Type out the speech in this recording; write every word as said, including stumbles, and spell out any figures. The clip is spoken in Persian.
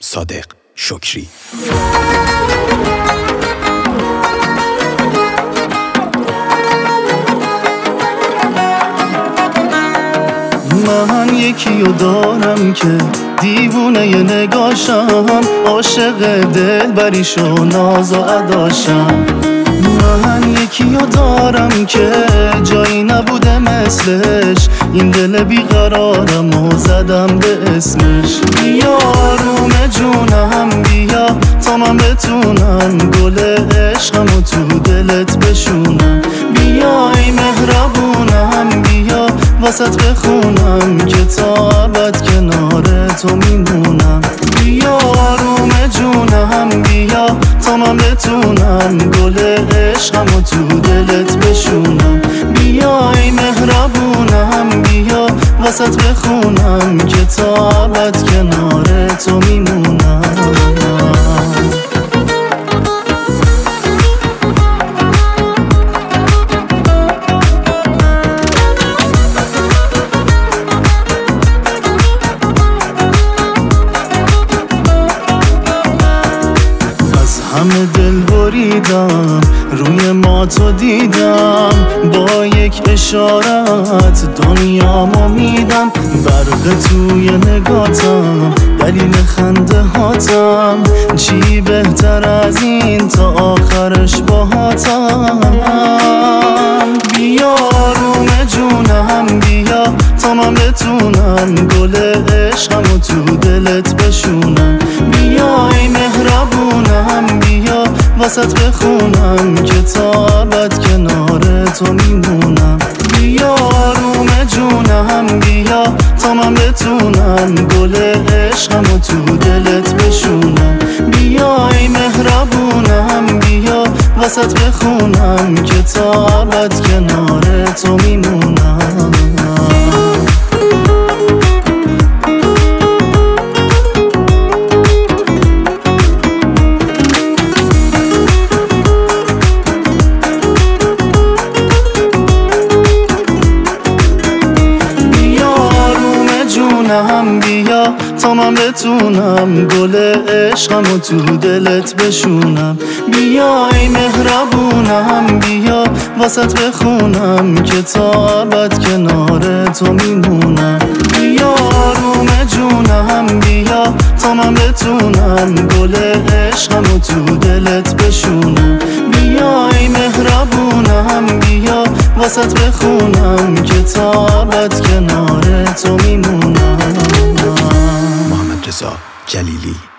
صادق شکری. من یکیو دارم که دیوونه ی نگاشم، عاشق دلبریش و ناز و اداشم. من یکیو دارم که جایی نبوده مثلش، این دل بیقرارم و زدم به اسمش. بیا روم جونم بیا تا من بتونم گل عشقم و تو دلت بشونم. بیا ای مهربونم بیا واسط بخونم که تا ابد کنار تو میمونم. بیا روم جونم بیا تا من بتونم گل عشقم و تو دلت بشونم. بیا ای مهربونم بیا واسط بخونم که تا ابد کنار تو میمونم. همه دل بریدم روی ما تو دیدم، با یک اشارت دنیامو میدم. برق توی نگاتم دلیل خنده هاتم، چی بهتر از این تا آخرش باهاتم. بیا روم جونم بیا تا من بتونم گل عشقم و تو دلت بشونم. بیا ای مهربونم بیا واسط بخونم که تا ابد کنار تو میمونم. بیا روم جونم بیا تا من بتونم گل عشقم و تو دلت بشونم. بیا ای مهربونم بیا واسط بخونم که تا ابد کنار تو میمونم. هم بیا تا من بتونم گل عشقم و تو دلت بشونم. بیا ای مهربونم بیا واسط بخونم که تا ابد کنار تو میمونم. بیا روم جونم بیا تا من بتونم گل عشقم و تو دلت بشونم. بیا ای مهربونم بیا واسط بخونم که تا ابد کنار تو میمونم. محمد رضا جلیلی.